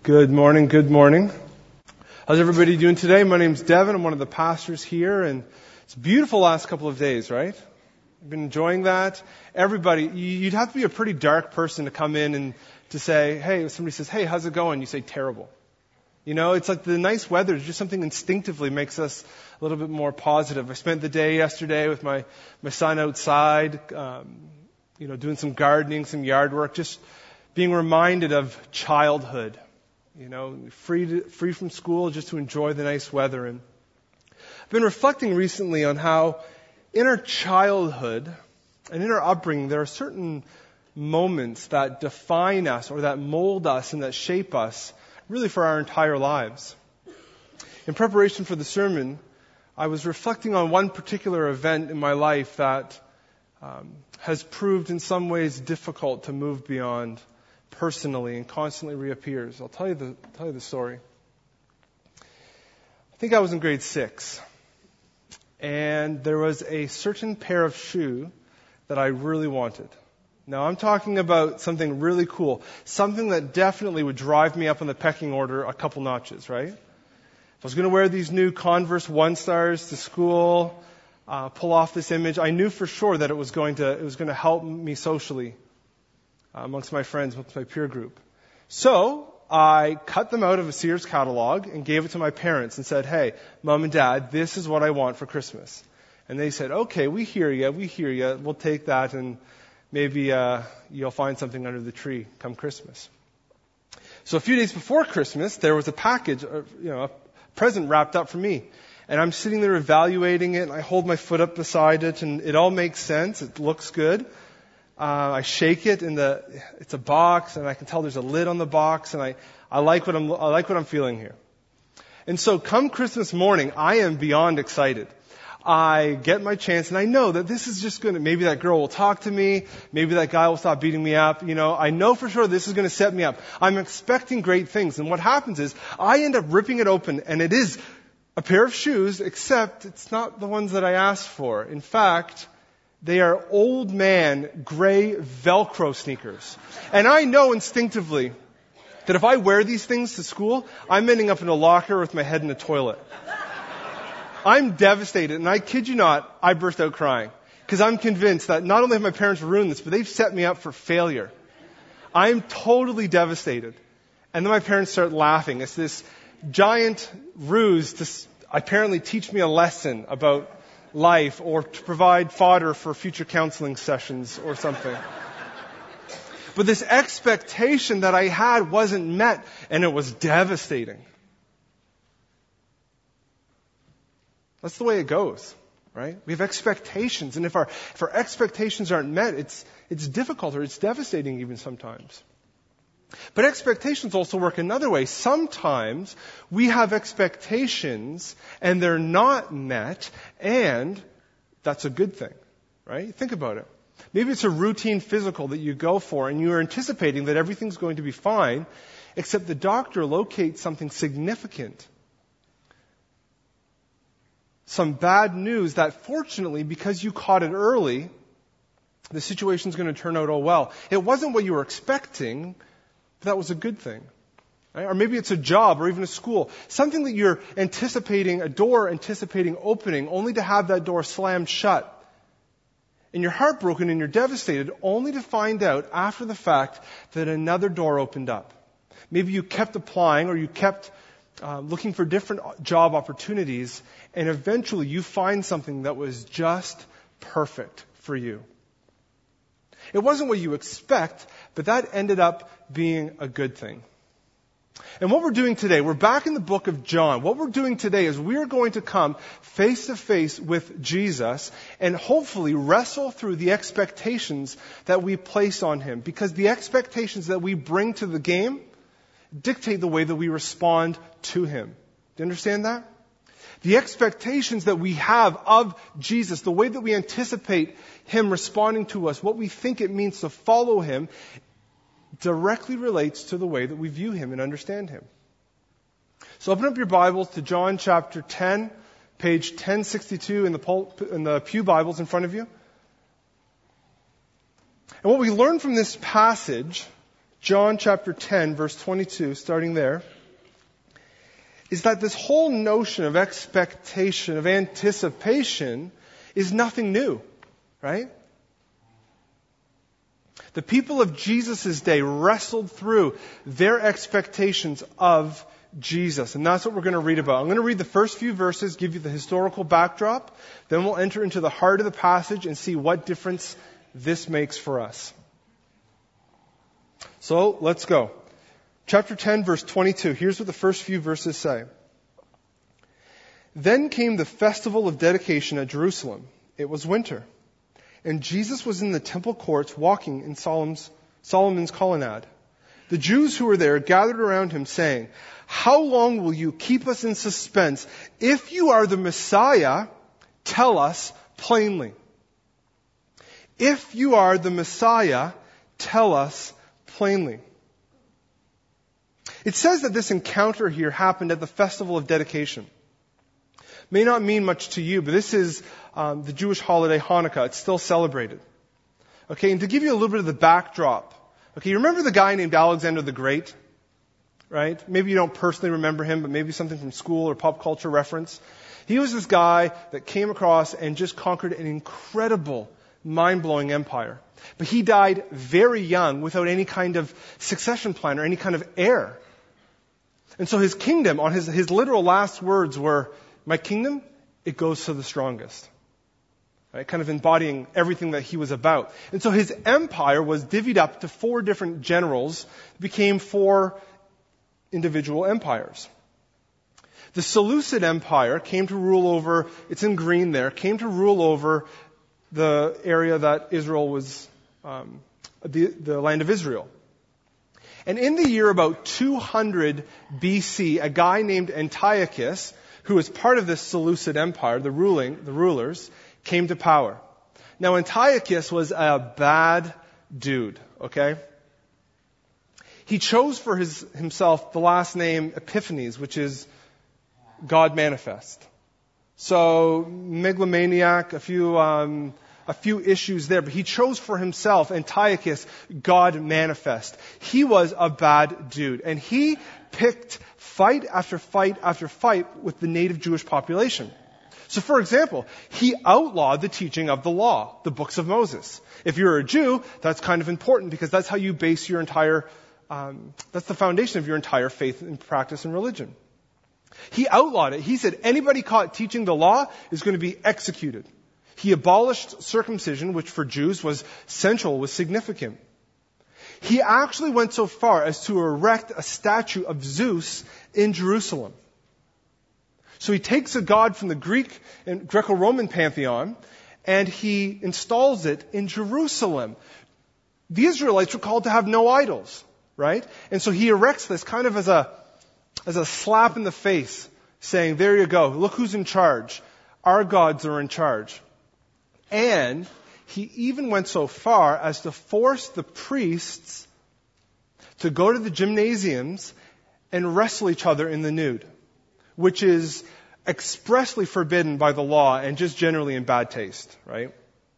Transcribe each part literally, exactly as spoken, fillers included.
Good morning, good morning. How's everybody doing today? My name's Devin. I'm one of the pastors here, and it's a beautiful last couple of days, right? I've been enjoying that. Everybody, you'd have to be a pretty dark person to come in and to say, hey, if somebody says, hey, how's it going? You say, terrible. You know, it's like the nice weather is just something instinctively makes us a little bit more positive. I spent the day yesterday with my, my son outside, um, you know, doing some gardening, some yard work, just being reminded of childhood. You know, free to, free from school just to enjoy the nice weather. And I've been reflecting recently on how in our childhood and in our upbringing, there are certain moments that define us or that mold us and that shape us really for our entire lives. In preparation for the sermon, I was reflecting on one particular event in my life that um, has proved in some ways difficult to move beyond personally and constantly reappears. I'll tell you the tell you the story. I think I was in grade six, and there was a certain pair of shoe that I really wanted. Now I'm talking about something really cool, something that definitely would drive me up on the pecking order a couple notches, right? If I was going to wear these new Converse One Stars to school, uh, pull off this image, I knew for sure that it was going to it was going to help me socially. Uh, amongst my friends, amongst my peer group. So I cut them out of a Sears catalog and gave it to my parents and said, hey, Mom and Dad, this is what I want for Christmas. And they said, okay, we hear you, we hear you. We'll take that and maybe uh, you'll find something under the tree come Christmas. So a few days before Christmas, there was a package, uh, you know, a present wrapped up for me. And I'm sitting there evaluating it, and I hold my foot up beside it, and it all makes sense. It looks good. Uh, I shake it, and the it's a box, and I can tell there's a lid on the box, and I, I like what I'm I like what I'm feeling here. And so, come Christmas morning, I am beyond excited. I get my chance, and I know that this is just going to maybe that girl will talk to me, maybe that guy will stop beating me up. You know, I know for sure this is going to set me up. I'm expecting great things, and what happens is I end up ripping it open, and it is a pair of shoes, except it's not the ones that I asked for. In fact, they are old man gray Velcro sneakers. And I know instinctively that if I wear these things to school, I'm ending up in a locker with my head in a toilet. I'm devastated, and I kid you not, I burst out crying. Because I'm convinced that not only have my parents ruined this, but they've set me up for failure. I'm totally devastated. And then my parents start laughing. It's this giant ruse to apparently teach me a lesson about life or to provide fodder for future counseling sessions or something. But this expectation that I had wasn't met, and it was devastating. That's the way it goes, right? We have expectations, and if our if our expectations aren't met, it's it's difficult or it's devastating even sometimes. But expectations also work another way. Sometimes we have expectations and they're not met, and that's a good thing, right? Think about it. Maybe it's a routine physical that you go for and you're anticipating that everything's going to be fine, except the doctor locates something significant. Some bad news that fortunately, because you caught it early, the situation's going to turn out all well. It wasn't what you were expecting, but that was a good thing. Right? Or maybe it's a job or even a school. Something that you're anticipating, a door anticipating opening, only to have that door slammed shut. And you're heartbroken and you're devastated, only to find out after the fact that another door opened up. Maybe you kept applying or you kept uh, looking for different job opportunities, and eventually you find something that was just perfect for you. It wasn't what you expect, but that ended up being a good thing. And what we're doing today, we're back in the book of John. What we're doing today is we're going to come face to face with Jesus and hopefully wrestle through the expectations that we place on him. Because the expectations that we bring to the game dictate the way that we respond to him. Do you understand that? The expectations that we have of Jesus, the way that we anticipate him responding to us, what we think it means to follow him, directly relates to the way that we view him and understand him. So open up your Bibles to John chapter ten, page ten sixty-two in the, in the Pew Bibles in front of you. And what we learn from this passage John chapter ten, verse twenty-two, starting there, is that this whole notion of expectation, of anticipation, is nothing new, right? The people of Jesus' day wrestled through their expectations of Jesus. And that's what we're going to read about. I'm going to read the first few verses, give you the historical backdrop. Then we'll enter into the heart of the passage and see what difference this makes for us. So let's go. Chapter ten, verse twenty-two. Here's what the first few verses say. Then came the festival of dedication at Jerusalem. It was winter. And Jesus was in the temple courts walking in Solomon's, Solomon's colonnade. The Jews who were there gathered around him saying, "How long will you keep us in suspense? If you are the Messiah, tell us plainly." If you are the Messiah, tell us plainly. It says that this encounter here happened at the festival of dedication. May not mean much to you, but this is um, the Jewish holiday Hanukkah. It's still celebrated. Okay, and to give you a little bit of the backdrop. Okay, you remember the guy named Alexander the Great? Right? Maybe you don't personally remember him, but maybe something from school or pop culture reference. He was this guy that came across and just conquered an incredible, mind-blowing empire. But he died very young without any kind of succession plan or any kind of heir. And so his kingdom, on his, his literal last words were, "My kingdom, it goes to the strongest." Right? Kind of embodying everything that he was about. And so his empire was divvied up to four different generals, became four individual empires. The Seleucid Empire came to rule over, it's in green there, came to rule over the area that Israel was, um, the, the land of Israel. And in the year about two hundred B C, a guy named Antiochus, who was part of this Seleucid Empire, the ruling, the rulers, came to power. Now Antiochus was a bad dude, okay? He chose for his, himself the last name Epiphanes, which is God manifest. So megalomaniac, a few um, a few issues there, but he chose for himself Antiochus, God manifest. He was a bad dude, and he picked fight after fight after fight with the native Jewish population. So, for example, he outlawed the teaching of the law, the books of Moses. If you're a Jew, that's kind of important because that's how you base your entire, um, that's the foundation of your entire faith and practice and religion. He outlawed it. He said anybody caught teaching the law is going to be executed. He abolished circumcision, which for Jews was central, was significant. He actually went so far as to erect a statue of Zeus in Jerusalem. So he takes a god from the Greek and Greco-Roman pantheon and he installs it in Jerusalem. The Israelites were called to have no idols, right? And so he erects this kind of as a, as a slap in the face, saying, there you go, look who's in charge. Our gods are in charge. And he even went so far as to force the priests to go to the gymnasiums and wrestle each other in the nude, which is expressly forbidden by the law and just generally in bad taste, right?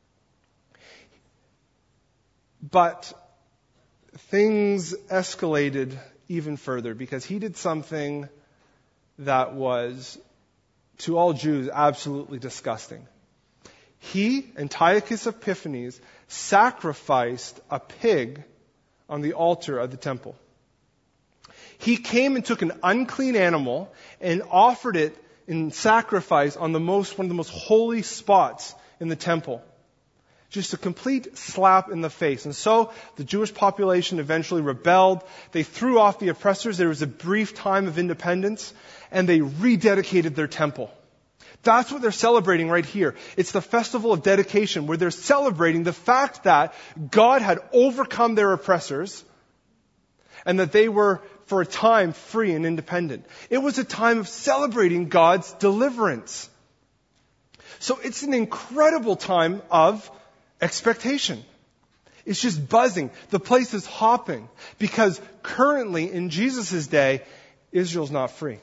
But things escalated even further because he did something that was, to all Jews, absolutely disgusting. He, Antiochus Epiphanes, sacrificed a pig on the altar of the temple. He came and took an unclean animal and offered it in sacrifice on the most, one of the most holy spots in the temple. Just a complete slap in the face. And so the Jewish population eventually rebelled. They threw off the oppressors. There was a brief time of independence and they rededicated their temple. That's what they're celebrating right here. It's the festival of dedication where they're celebrating the fact that God had overcome their oppressors and that they were, for a time, free and independent. It was a time of celebrating God's deliverance. So it's an incredible time of expectation. It's just buzzing. The place is hopping because currently in Jesus' day, Israel's not free.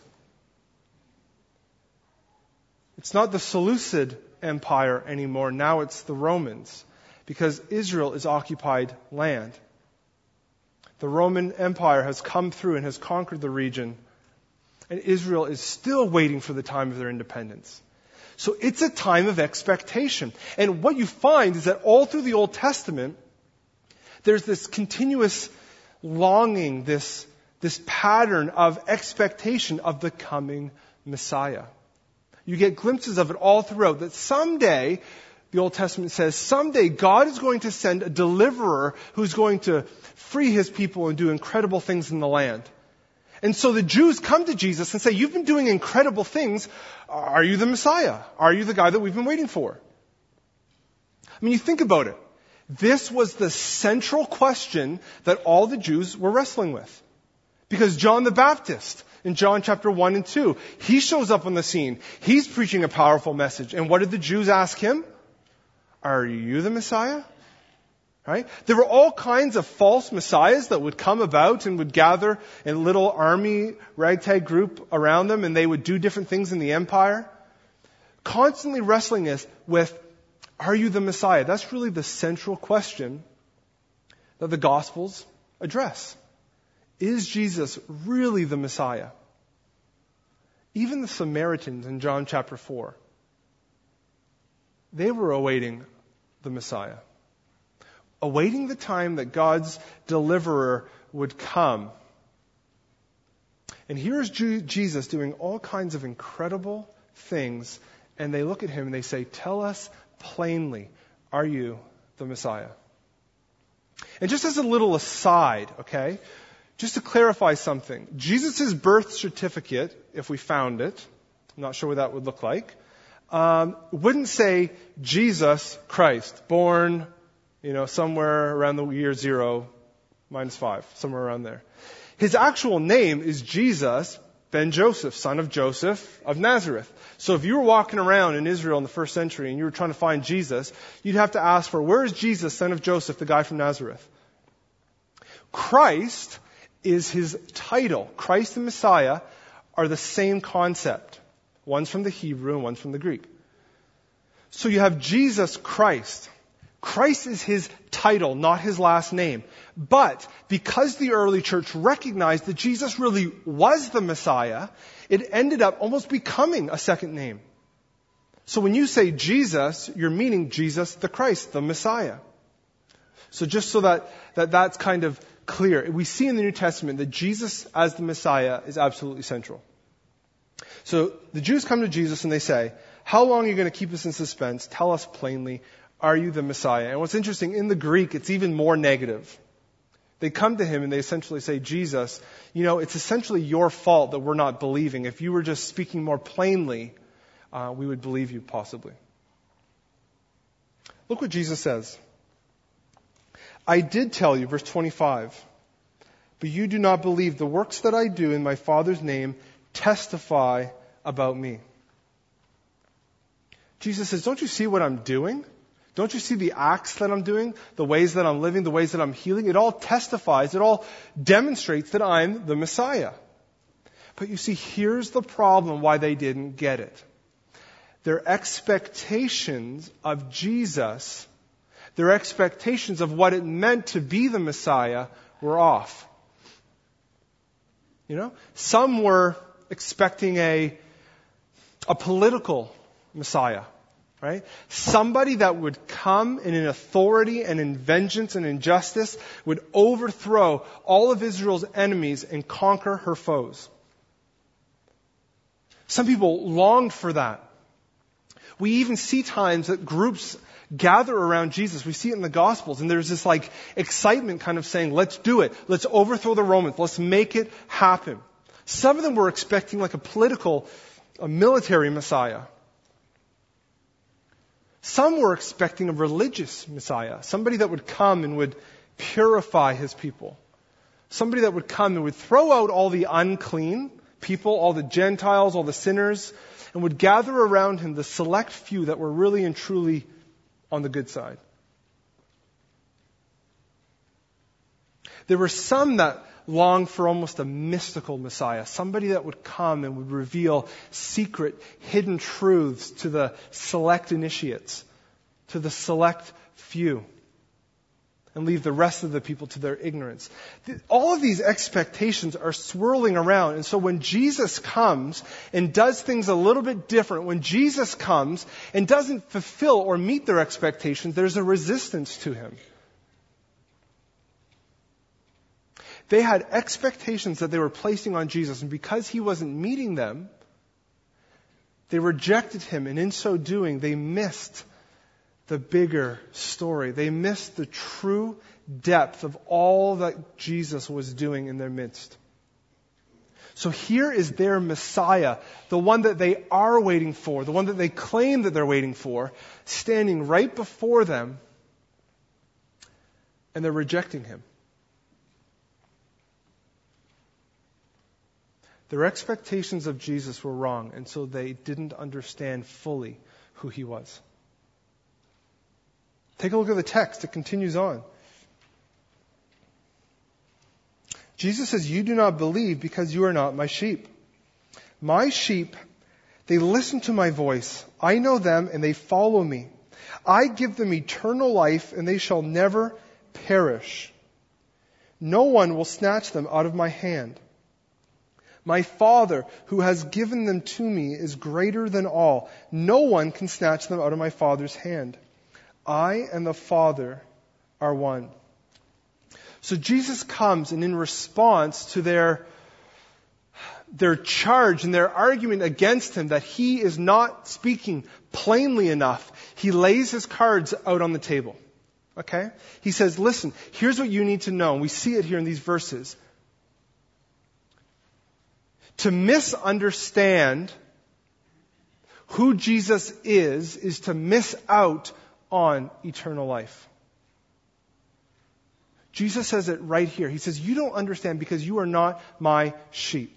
It's not the Seleucid Empire anymore. Now it's the Romans because Israel is occupied land. The Roman Empire has come through and has conquered the region. And Israel is still waiting for the time of their independence. So it's a time of expectation. And what you find is that all through the Old Testament, there's this continuous longing, this, this pattern of expectation of the coming Messiah. You get glimpses of it all throughout, that someday, the Old Testament says, someday God is going to send a deliverer who's going to free his people and do incredible things in the land. And so the Jews come to Jesus and say, you've been doing incredible things. Are you the Messiah? Are you the guy that we've been waiting for? I mean, you think about it. This was the central question that all the Jews were wrestling with. Because John the Baptist, in John chapter one and two, he shows up on the scene. He's preaching a powerful message. And what did the Jews ask him? Are you the Messiah? Right? There were all kinds of false messiahs that would come about and would gather in a little army ragtag group around them, and they would do different things in the empire. Constantly wrestling us with, are you the Messiah? That's really the central question that the Gospels address. Is Jesus really the Messiah? Even the Samaritans in John chapter four, they were awaiting the Messiah. Awaiting the time that God's deliverer would come. And here's Jesus doing all kinds of incredible things, and they look at him and they say, tell us plainly, are you the Messiah? And just as a little aside, okay, just to clarify something, Jesus' birth certificate, if we found it, I'm not sure what that would look like, um, wouldn't say Jesus Christ, born You know, somewhere around the year zero, minus five, somewhere around there. His actual name is Jesus ben Joseph, son of Joseph of Nazareth. So if you were walking around in Israel in the first century and you were trying to find Jesus, you'd have to ask for, where is Jesus, son of Joseph, the guy from Nazareth? Christ is his title. Christ and Messiah are the same concept. One's from the Hebrew and one's from the Greek. So you have Jesus Christ. Christ is his title, not his last name. But because the early church recognized that Jesus really was the Messiah, it ended up almost becoming a second name. So when you say Jesus, you're meaning Jesus the Christ, the Messiah. So just so that, that that's kind of clear, we see in the New Testament that Jesus as the Messiah is absolutely central. So the Jews come to Jesus and they say, how long are you going to keep us in suspense? Tell us plainly. Are you the Messiah? And what's interesting, in the Greek, it's even more negative. They come to him and they essentially say, Jesus, you know, it's essentially your fault that we're not believing. If you were just speaking more plainly, uh, we would believe you possibly. Look what Jesus says. I did tell you, verse twenty-five, but you do not believe. The works that I do in my Father's name testify about me. Jesus says, don't you see what I'm doing? Don't you see the acts that I'm doing, the ways that I'm living, the ways that I'm healing? It all testifies, it all demonstrates that I'm the Messiah. But you see, here's the problem why they didn't get it. Their expectations of Jesus, their expectations of what it meant to be the Messiah were off. You know, some were expecting a, a political Messiah. Right? Somebody that would come in an authority and in vengeance and injustice would overthrow all of Israel's enemies and conquer her foes. Some people longed for that. We even see times that groups gather around Jesus. We see it in the Gospels, and there's this like excitement kind of saying, let's do it. Let's overthrow the Romans. Let's make it happen. Some of them were expecting like a political, a military Messiah. Some were expecting a religious Messiah, somebody that would come and would purify his people. Somebody that would come and would throw out all the unclean people, all the Gentiles, all the sinners, and would gather around him the select few that were really and truly on the good side. There were some that longed for almost a mystical Messiah, somebody that would come and would reveal secret, hidden truths to the select initiates, to the select few. and leave the rest of the people to their ignorance. All of these expectations are swirling around. And so when Jesus comes and does things a little bit different, when Jesus comes and doesn't fulfill or meet their expectations, there's a resistance to him. They had expectations that they were placing on Jesus, and because he wasn't meeting them, they rejected him, and in so doing, they missed the bigger story. They missed the true depth of all that Jesus was doing in their midst. So here is their Messiah, the one that they are waiting for, the one that they claim that they're waiting for, standing right before them, and they're rejecting him. Their expectations of Jesus were wrong, and so they didn't understand fully who he was. Take a look at the text. It continues on. Jesus says, "You do not believe because you are not my sheep. My sheep, they listen to my voice. I know them and they follow me. I give them eternal life and they shall never perish. No one will snatch them out of my hand. My Father, who has given them to me, is greater than all. No one can snatch them out of my Father's hand. I and the Father are one." So Jesus comes, and in response to their, their charge and their argument against him that he is not speaking plainly enough, he lays his cards out on the table. Okay? He says, listen, here's what you need to know. And we see it here in these verses. To misunderstand who Jesus is, is to miss out on eternal life. Jesus says it right here. He says, you don't understand because you are not my sheep.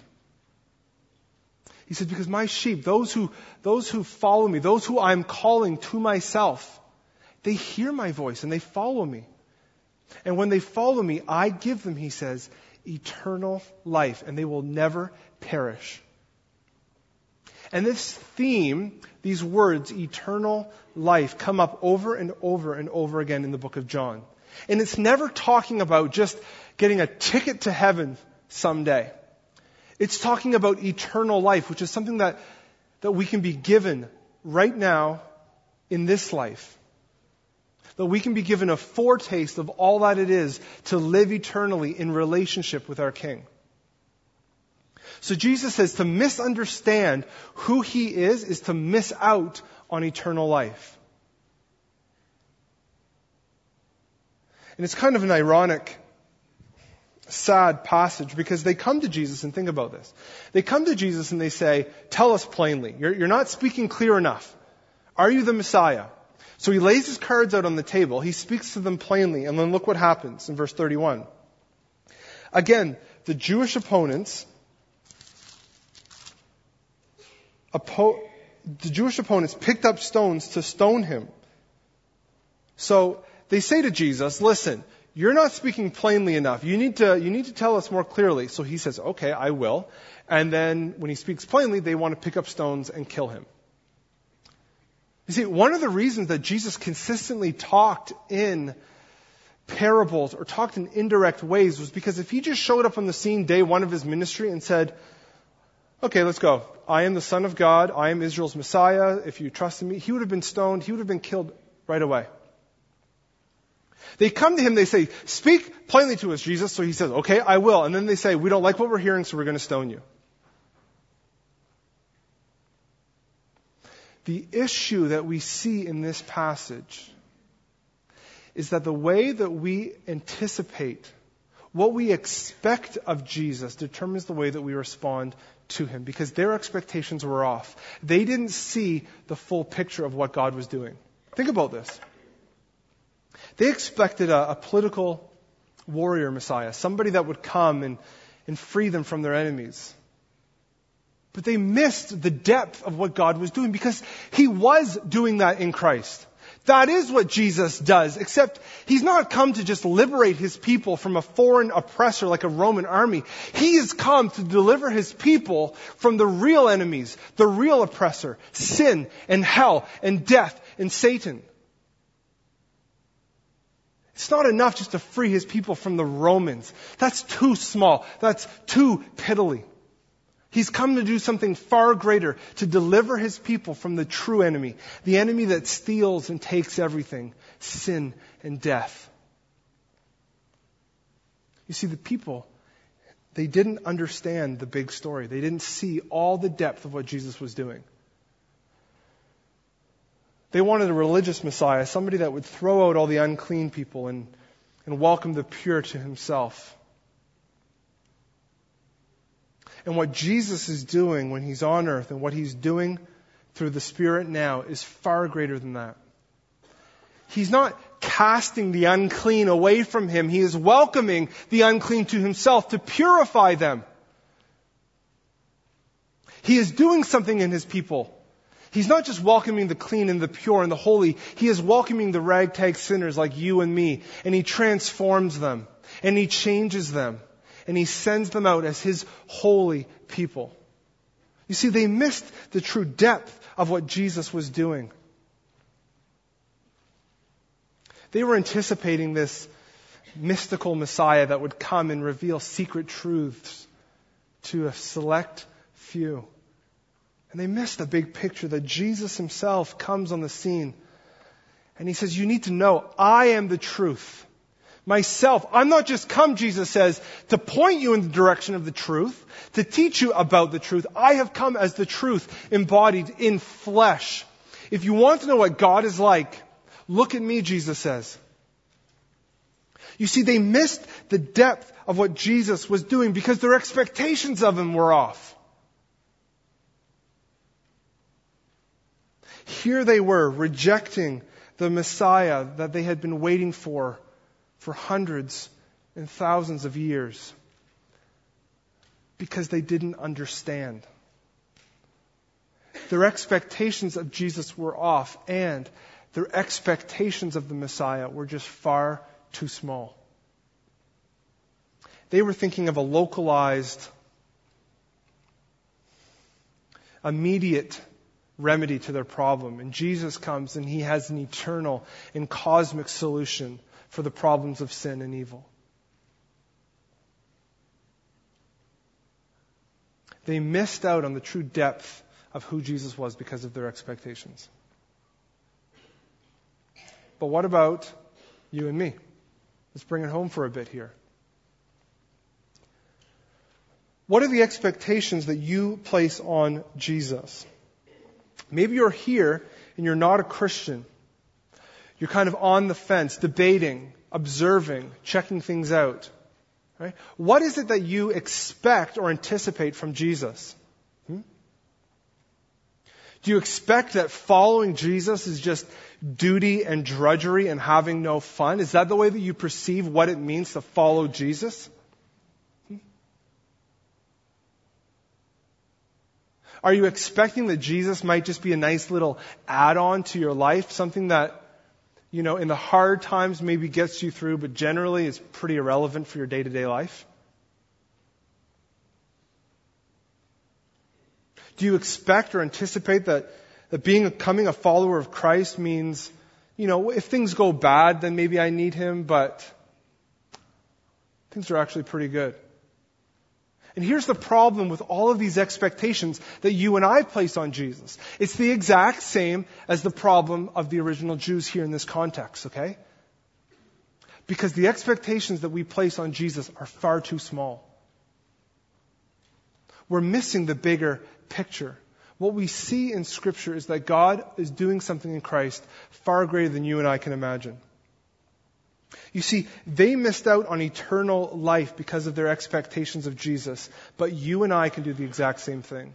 He says, because my sheep, those who, those who follow me, those who I'm calling to myself, they hear my voice and they follow me. And when they follow me, I give them, he says, eternal life, and they will never perish. And this theme, these words, eternal life, come up over and over and over again in the book of John. And it's never talking about just getting a ticket to heaven someday. It's talking about eternal life, which is something that, that we can be given right now in this life. That we can be given a foretaste of all that it is to live eternally in relationship with our King. So Jesus says to misunderstand who he is is to miss out on eternal life. And it's kind of an ironic, sad passage because they come to Jesus and think about this. They come to Jesus and they say, tell us plainly. You're, you're not speaking clear enough. Are you the Messiah? So he lays his cards out on the table. He speaks to them plainly. And then look what happens in verse thirty-one. Again, the Jewish opponents, oppo- the Jewish opponents picked up stones to stone him. So they say to Jesus, listen, you're not speaking plainly enough. You need to, you need to tell us more clearly. So he says, okay, I will. And then when he speaks plainly, they want to pick up stones and kill him. You see, one of the reasons that Jesus consistently talked in parables or talked in indirect ways was because if he just showed up on the scene day one of his ministry and said, okay, let's go. I am the Son of God. I am Israel's Messiah. If you trust in me, he would have been stoned. He would have been killed right away. They come to him, they say, speak plainly to us, Jesus. So he says, okay, I will. And then they say, we don't like what we're hearing, so we're going to stone you. The issue that we see in this passage is that the way that we anticipate, what we expect of Jesus determines the way that we respond to him, because their expectations were off. They didn't see the full picture of what God was doing. Think about this. They expected a, a political warrior Messiah, somebody that would come and, and free them from their enemies. But they missed the depth of what God was doing because he was doing that in Christ. That is what Jesus does, except he's not come to just liberate his people from a foreign oppressor like a Roman army. He has come to deliver his people from the real enemies, the real oppressor, sin and hell and death and Satan. It's not enough just to free his people from the Romans. That's too small. That's too piddly. He's come to do something far greater, to deliver his people from the true enemy, the enemy that steals and takes everything, sin and death. You see, the people, they didn't understand the big story. They didn't see all the depth of what Jesus was doing. They wanted a religious Messiah, somebody that would throw out all the unclean people and, and welcome the pure to himself. And what Jesus is doing when he's on earth and what he's doing through the Spirit now is far greater than that. He's not casting the unclean away from him. He is welcoming the unclean to himself to purify them. He is doing something in his people. He's not just welcoming the clean and the pure and the holy. He is welcoming the ragtag sinners like you and me. And he transforms them. And he changes them. And he sends them out as his holy people. You see, they missed the true depth of what Jesus was doing. They were anticipating this mystical Messiah that would come and reveal secret truths to a select few. And they missed the big picture that Jesus himself comes on the scene. And he says, you need to know, I am the truth. Myself. I'm not just come, Jesus says, to point you in the direction of the truth, to teach you about the truth. I have come as the truth embodied in flesh. If you want to know what God is like, look at me, Jesus says. You see, they missed the depth of what Jesus was doing because their expectations of him were off. Here they were, rejecting the Messiah that they had been waiting for for hundreds and thousands of years because they didn't understand. Their expectations of Jesus were off, and their expectations of the Messiah were just far too small. They were thinking of a localized, immediate remedy to their problem. And Jesus comes and he has an eternal and cosmic solution for the problems of sin and evil. They missed out on the true depth of who Jesus was because of their expectations. But what about you and me? Let's bring it home for a bit here. What are the expectations that you place on Jesus? Maybe you're here and you're not a Christian. You're kind of on the fence, debating, observing, checking things out. Right? What is it that you expect or anticipate from Jesus? Hmm? Do you expect that following Jesus is just duty and drudgery and having no fun? Is that the way that you perceive what it means to follow Jesus? Hmm? Are you expecting that Jesus might just be a nice little add-on to your life, something that, you know, in the hard times maybe gets you through, but generally is pretty irrelevant for your day-to-day life? Do you expect or anticipate that, that being becoming a follower of Christ means, you know, if things go bad, then maybe I need him, but things are actually pretty good? And here's the problem with all of these expectations that you and I place on Jesus. It's the exact same as the problem of the original Jews here in this context, okay? Because the expectations that we place on Jesus are far too small. We're missing the bigger picture. What we see in Scripture is that God is doing something in Christ far greater than you and I can imagine. You see, they missed out on eternal life because of their expectations of Jesus, but you and I can do the exact same thing.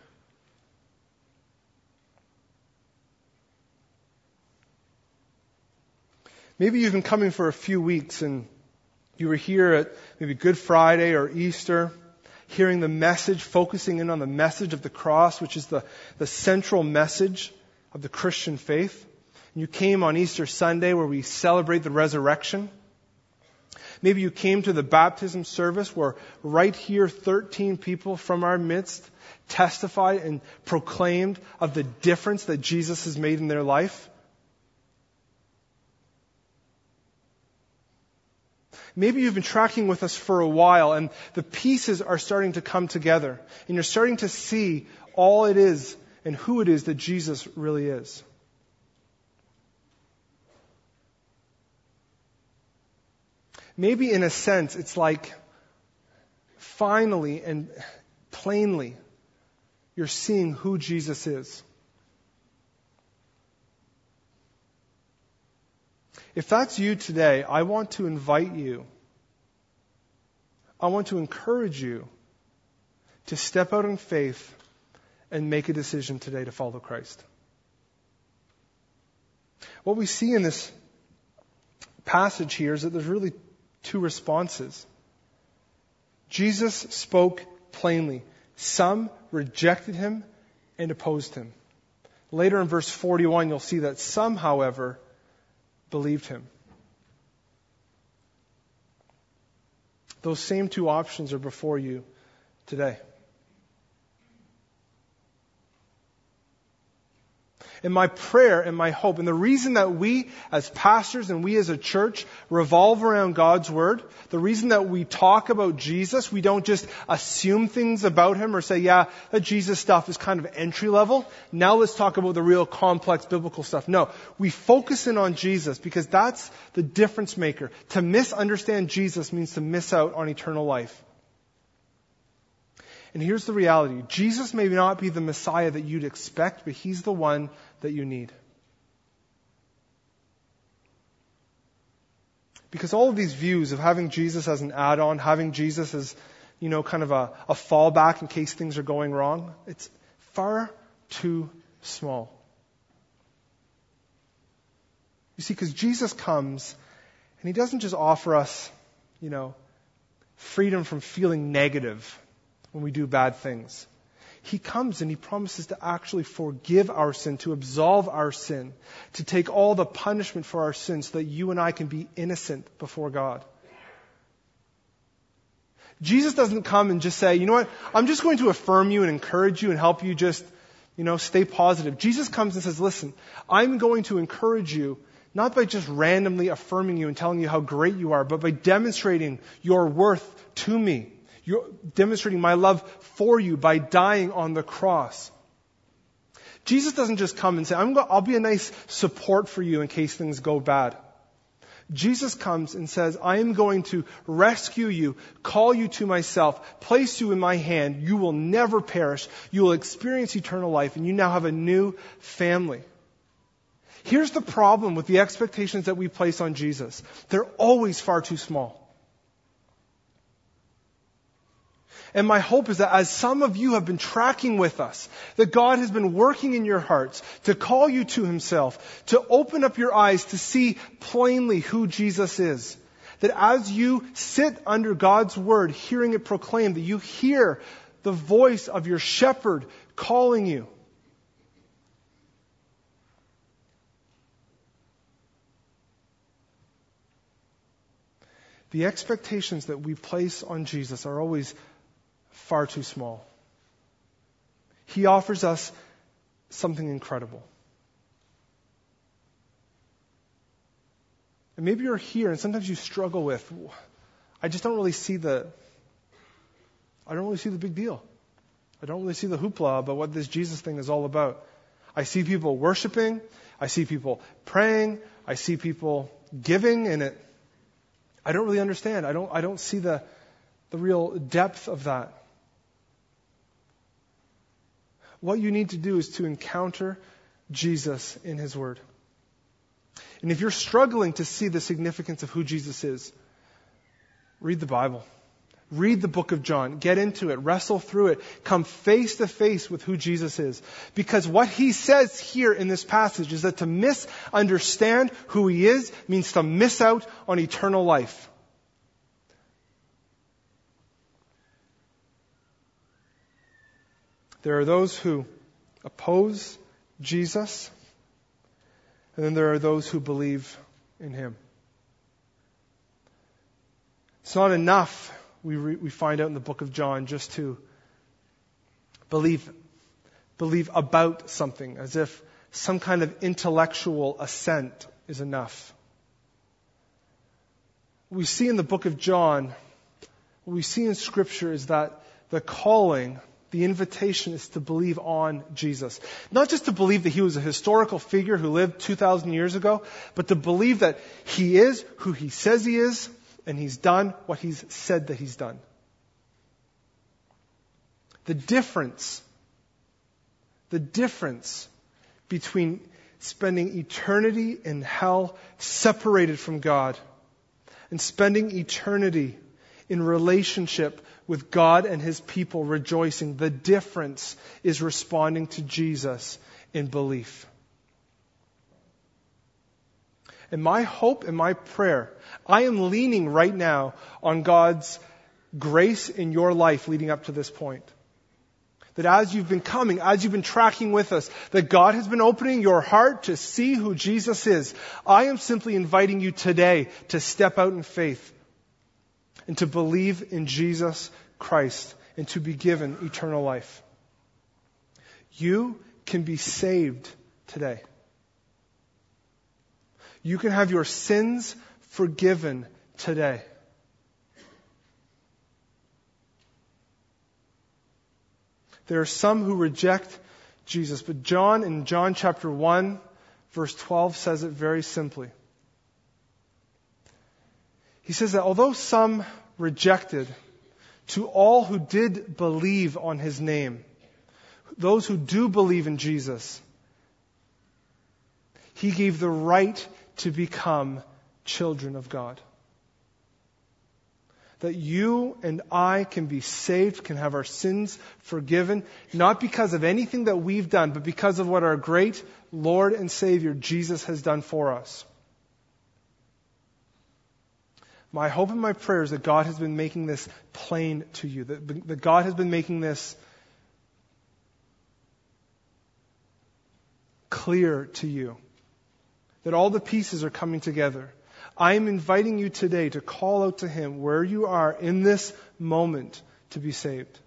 Maybe you've been coming for a few weeks and you were here at maybe Good Friday or Easter, hearing the message, focusing in on the message of the cross, which is the, the central message of the Christian faith. And you came on Easter Sunday where we celebrate the resurrection. Maybe you came to the baptism service where right here thirteen people from our midst testified and proclaimed of the difference that Jesus has made in their life. Maybe you've been tracking with us for a while and the pieces are starting to come together and you're starting to see all it is and who it is that Jesus really is. Maybe in a sense it's like finally and plainly you're seeing who Jesus is. If that's you today, I want to invite you, I want to encourage you to step out in faith and make a decision today to follow Christ. What we see in this passage here is that there's really two responses. Jesus spoke plainly. Some rejected him and opposed him. Later in verse forty-one, you'll see that some, however, believed him. Those same two options are before you today. And my prayer and my hope, and the reason that we as pastors and we as a church revolve around God's Word, the reason that we talk about Jesus, we don't just assume things about Him or say, yeah, that Jesus stuff is kind of entry level. Now let's talk about the real complex biblical stuff. No, we focus in on Jesus because that's the difference maker. To misunderstand Jesus means to miss out on eternal life. And here's the reality. Jesus may not be the Messiah that you'd expect, but He's the one that you need. Because all of these views of having Jesus as an add-on, having Jesus as, you know, kind of a, a fallback in case things are going wrong, it's far too small. You see, because Jesus comes and He doesn't just offer us, you know, freedom from feeling negative when we do bad things. He comes and He promises to actually forgive our sin, to absolve our sin, to take all the punishment for our sins so that you and I can be innocent before God. Jesus doesn't come and just say, you know what, I'm just going to affirm you and encourage you and help you just, you know, stay positive. Jesus comes and says, listen, I'm going to encourage you not by just randomly affirming you and telling you how great you are, but by demonstrating your worth to me. You're demonstrating my love for you by dying on the cross. Jesus doesn't just come and say, I'm going, I'll be a nice support for you in case things go bad. Jesus comes and says, I am going to rescue you, call you to myself, place you in my hand. You will never perish. You will experience eternal life, and you now have a new family. Here's the problem with the expectations that we place on Jesus. They're always far too small. And my hope is that as some of you have been tracking with us, that God has been working in your hearts to call you to Himself, to open up your eyes to see plainly who Jesus is. That as you sit under God's Word, hearing it proclaimed, that you hear the voice of your shepherd calling you. The expectations that we place on Jesus are always far too small. He offers us something incredible. And maybe you're here and sometimes you struggle with, I just don't really see the, I don't really see the big deal. I don't really see the hoopla about what this Jesus thing is all about. I see people worshiping. I see people praying. I see people giving, and it, I don't really understand. I don't, I don't see the, the real depth of that. What you need to do is to encounter Jesus in His Word. And if you're struggling to see the significance of who Jesus is, read the Bible. Read the book of John. Get into it. Wrestle through it. Come face to face with who Jesus is. Because what He says here in this passage is that to misunderstand who He is means to miss out on eternal life. There are those who oppose Jesus, and then there are those who believe in Him. It's not enough, we re- we find out in the book of John, just to believe, believe about something, as if some kind of intellectual assent is enough. what we see in the book of John, what we see in Scripture is that the calling, the invitation is to believe on Jesus. Not just to believe that he was a historical figure who lived two thousand years ago, but to believe that he is who he says he is, and he's done what he's said that he's done. The difference, the difference between spending eternity in hell separated from God and spending eternity in relationship with God and his people rejoicing, the difference is responding to Jesus in belief. And my hope and my prayer, I am leaning right now on God's grace in your life leading up to this point. That as you've been coming, as you've been tracking with us, that God has been opening your heart to see who Jesus is. I am simply inviting you today to step out in faith and to believe in Jesus Christ and to be given eternal life. You can be saved today. You can have your sins forgiven today. There are some who reject Jesus, but John in John chapter one, verse twelve says it very simply. He says that although some rejected, to all who did believe on his name, those who do believe in Jesus, he gave the right to become children of God. That you and I can be saved, can have our sins forgiven, not because of anything that we've done, but because of what our great Lord and Savior Jesus has done for us. My hope and my prayer is that God has been making this plain to you, that, that God has been making this clear to you, that all the pieces are coming together. I am inviting you today to call out to him where you are in this moment to be saved.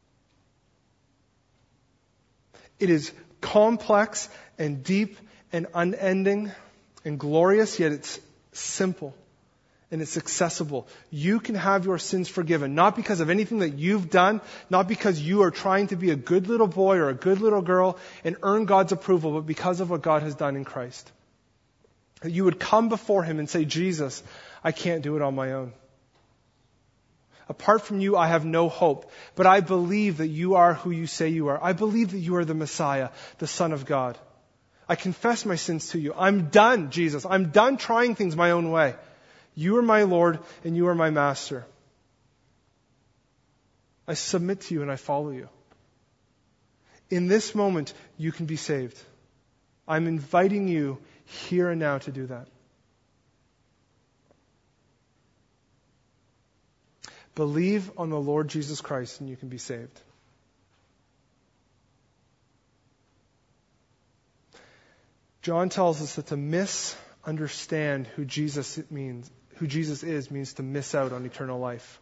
It is complex and deep and unending and glorious, yet it's simple and it's accessible. You can have your sins forgiven, not because of anything that you've done, not because you are trying to be a good little boy or a good little girl and earn God's approval, but because of what God has done in Christ. That you would come before him and say, Jesus, I can't do it on my own. Apart from you, I have no hope. But I believe that you are who you say you are. I believe that you are the Messiah, the Son of God. I confess my sins to you. I'm done, Jesus. I'm done trying things my own way. You are my Lord and you are my Master. I submit to you and I follow you. In this moment, you can be saved. I'm inviting you here and now to do that. Believe on the Lord Jesus Christ and you can be saved. John tells us that to misunderstand who Jesus means, who Jesus is, means to miss out on eternal life.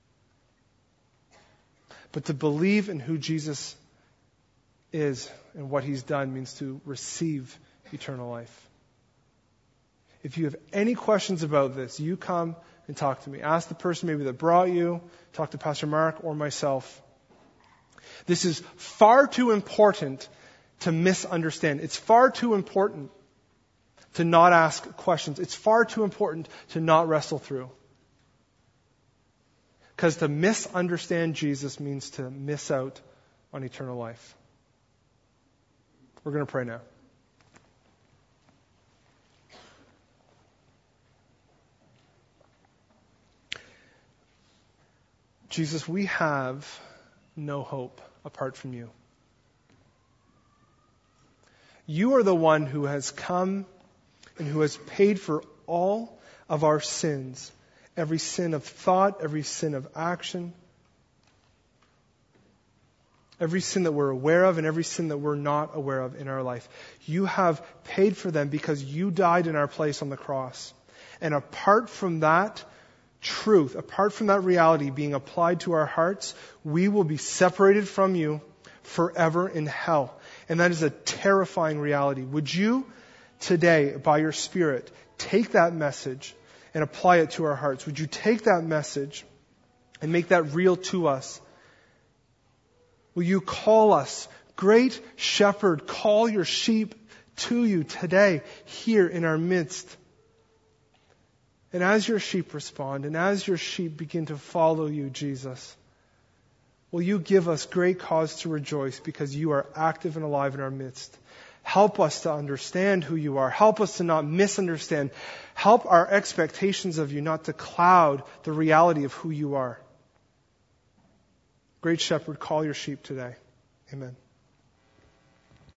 But to believe in who Jesus is and what he's done means to receive eternal life. If you have any questions about this, you come and talk to me. Ask the person maybe that brought you, talk to Pastor Mark or myself. This is far too important to misunderstand. It's far too important to not ask questions. It's far too important to not wrestle through. Because to misunderstand Jesus means to miss out on eternal life. We're going to pray now. Jesus, we have no hope apart from you. You are the one who has come and who has paid for all of our sins. Every sin of thought, every sin of action, every sin that we're aware of and every sin that we're not aware of in our life. You have paid for them because you died in our place on the cross. And apart from that truth, apart from that reality being applied to our hearts, we will be separated from you forever in hell. And that is a terrifying reality. Would you today, by your Spirit, take that message and apply it to our hearts. Would you take that message and make that real to us? Will you call us, great shepherd, call your sheep to you today, here in our midst. And as your sheep respond, and as your sheep begin to follow you, Jesus, will you give us great cause to rejoice because you are active and alive in our midst. Help us to understand who you are. Help us to not misunderstand. Help our expectations of you not to cloud the reality of who you are. Great shepherd, call your sheep today. Amen.